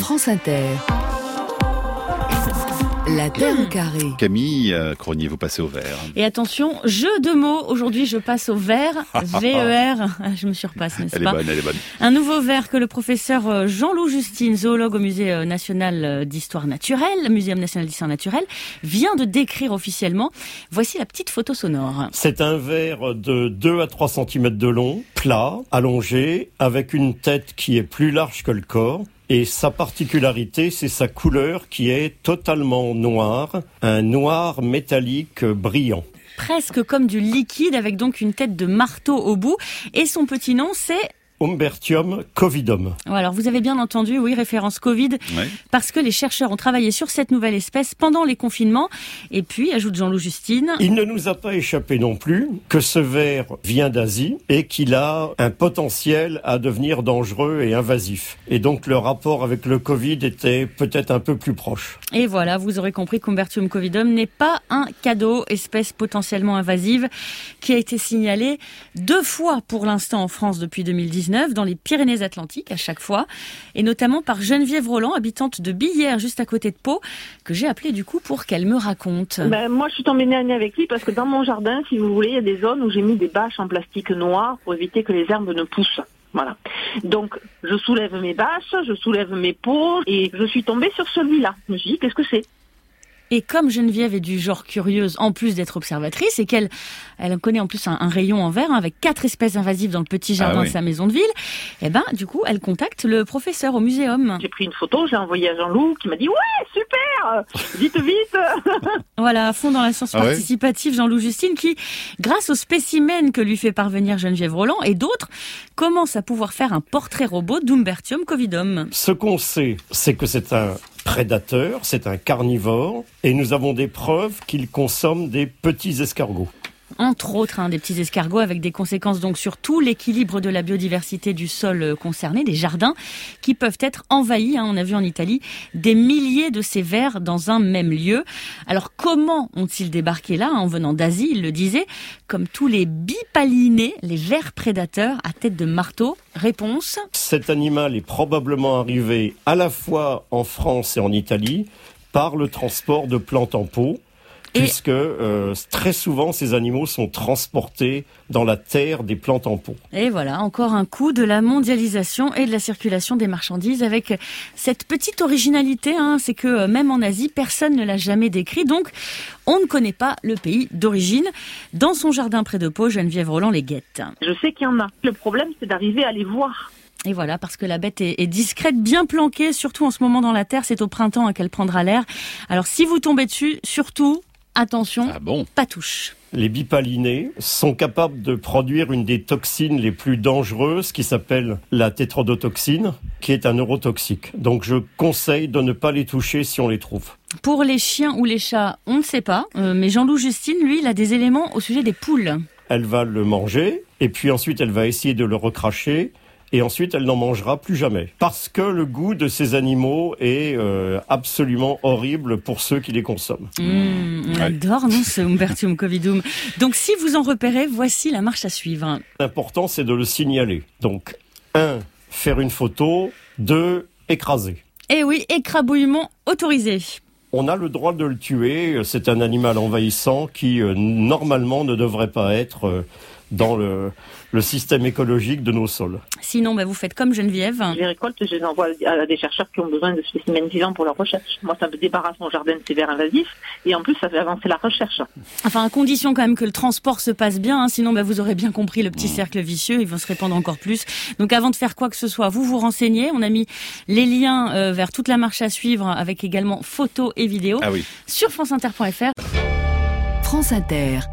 France Inter. La Terre au carré. Camille Cronier, vous passez au vert. Et attention, jeu de mots. Aujourd'hui, je passe au vert. V-E-R. Je me surpasse, n'est-ce pas ? Elle est bonne. Un nouveau vert que le professeur Jean-Loup Justine, zoologue au Musée national d'histoire naturelle, Muséum national d'histoire naturelle, vient de décrire officiellement. Voici la petite photo sonore. C'est un ver de 2 à 3 cm de long, plat, allongé, avec une tête qui est plus large que le corps. Et sa particularité, c'est sa couleur qui est totalement noire, un noir métallique brillant. Presque comme du liquide, avec donc une tête de marteau au bout. Et son petit nom, c'est... Humbertium covidum. Alors vous avez bien entendu, oui, référence Covid, Ouais. parce que les chercheurs ont travaillé sur cette nouvelle espèce pendant les confinements. Et puis, ajoute Jean-Loup Justine... Il ne nous a pas échappé non plus que ce ver vient d'Asie et qu'il a un potentiel à devenir dangereux et invasif. Et donc le rapport avec le Covid était peut-être un peu plus proche. Et voilà, vous aurez compris qu'Humbertium covidum n'est pas un cadeau, espèce potentiellement invasive, qui a été signalée 2 fois pour l'instant en France depuis 2019, dans les Pyrénées-Atlantiques à chaque fois, et notamment par Geneviève Roland, habitante de Billères, juste à côté de Pau, que j'ai appelée du coup pour qu'elle me raconte. Moi, je suis tombée nez à nez avec lui parce que dans mon jardin, si vous voulez, il y a des zones où j'ai mis des bâches en plastique noir pour éviter que les herbes ne poussent. Voilà. Donc, je soulève mes bâches, je soulève mes pots et je suis tombée sur celui-là. Je me suis dit, qu'est-ce que c'est ? Et comme Geneviève est du genre curieuse, en plus d'être observatrice, et qu'elle connaît en plus un rayon en verre avec 4 espèces invasives dans le petit jardin de sa maison de ville, et du coup, elle contacte le professeur au muséum. J'ai pris une photo, j'ai envoyé à Jean-Loup qui m'a dit « Ouais, super ! Vite !» Voilà, à fond dans la science participative, Jean-Loup Justine, qui, grâce aux spécimens que lui fait parvenir Geneviève Roland et d'autres, commence à pouvoir faire un portrait robot d'Humbertium covidum. Ce qu'on sait, c'est que c'est un prédateur, c'est un carnivore, et nous avons des preuves qu'il consomme des petits escargots. Entre autres, des petits escargots avec des conséquences donc sur tout l'équilibre de la biodiversité du sol concerné, des jardins qui peuvent être envahis. On a vu en Italie des milliers de ces vers dans un même lieu. Alors comment ont-ils débarqué là en venant d'Asie? Il le disait, comme tous les bipalinés, les vers prédateurs à tête de marteau. Réponse: cet animal est probablement arrivé à la fois en France et en Italie par le transport de plantes en pot. Puisque très souvent, ces animaux sont transportés dans la terre des plantes en pot. Et voilà, encore un coup de la mondialisation et de la circulation des marchandises avec cette petite originalité, c'est que même en Asie, personne ne l'a jamais décrit. Donc, on ne connaît pas le pays d'origine. Dans son jardin près de Pau, Geneviève Roland les guette. Je sais qu'il y en a. Le problème, c'est d'arriver à les voir. Et voilà, parce que la bête est discrète, bien planquée, surtout en ce moment dans la terre. C'est au printemps qu'elle prendra l'air. Alors, si vous tombez dessus, surtout... attention, pas touche. Les bipalinés sont capables de produire une des toxines les plus dangereuses qui s'appelle la tétrodotoxine, qui est un neurotoxique. Donc je conseille de ne pas les toucher si on les trouve. Pour les chiens ou les chats, on ne sait pas, mais Jean-Loup Justine, lui, il a des éléments au sujet des poules. Elle va le manger, et puis ensuite elle va essayer de le recracher. Et ensuite, elle n'en mangera plus jamais. Parce que le goût de ces animaux est absolument horrible pour ceux qui les consomment. On adore, non, ce Humbertium covidum. Donc, si vous en repérez, voici la marche à suivre. L'important, c'est de le signaler. Donc, 1, faire une photo. 2, écraser. Et oui, écrabouillement autorisé. On a le droit de le tuer. C'est un animal envahissant qui, normalement, ne devrait pas être... dans le système écologique de nos sols. Sinon, vous faites comme Geneviève. Je les récolte, je les envoie à des chercheurs qui ont besoin de spécimens vivants pour leur recherche. Moi, ça me débarrasse mon jardin de ces vers invasifs et en plus, ça fait avancer la recherche. Enfin, à condition quand même que le transport se passe bien, sinon vous aurez bien compris le petit cercle vicieux, ils vont se répandre encore plus. Donc avant de faire quoi que ce soit, vous vous renseignez. On a mis les liens vers toute la marche à suivre avec également photos et vidéos sur franceinter.fr. France Inter.